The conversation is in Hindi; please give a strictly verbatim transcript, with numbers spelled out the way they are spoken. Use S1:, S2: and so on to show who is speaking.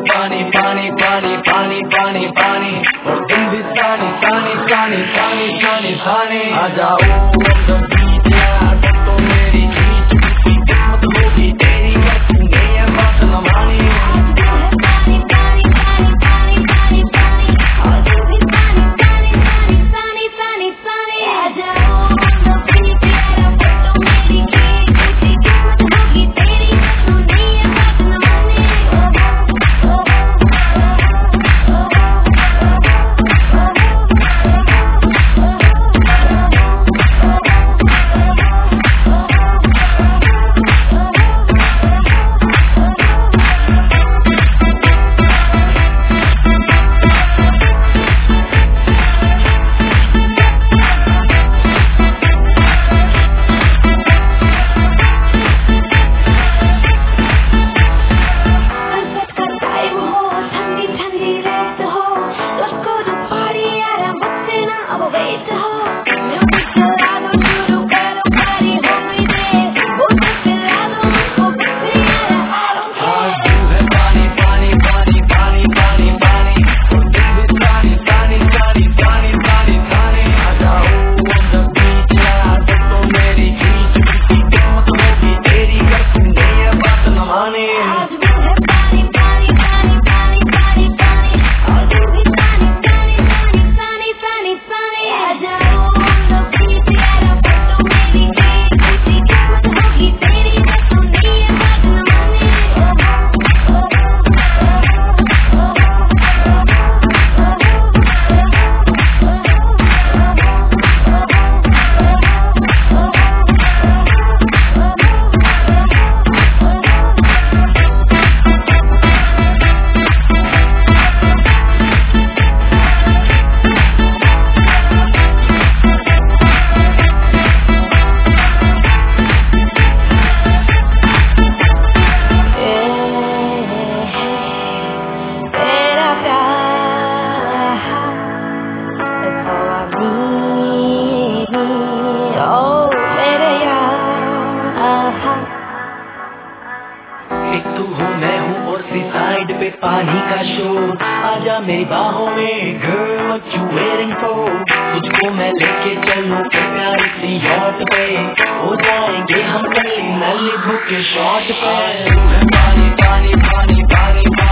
S1: पानी पानी पानी पानी पानी पानी और तुम भी सानी सानी सानी सानी सानी सानी आ जाओ तो मेरी चीज की किस्मत होगी तेरी रखूंगे ये बात न मानी पानी पानी पानी पानी पानी पानी और तुम भी सानी सानी सानी सानी सानी सानी आ जाओ तो मेरी चीज की किस्मत होगी तेरी रखूंगे ये बात न मानी पे पानी का शोर आजा मेरी बाहों में girl what you waiting for तुझको मैं लेके चलूं प्यारी सी yacht पे हो जाएंगे हम कल नली बुक के शॉट पे पानी पानी पानी पानी पानी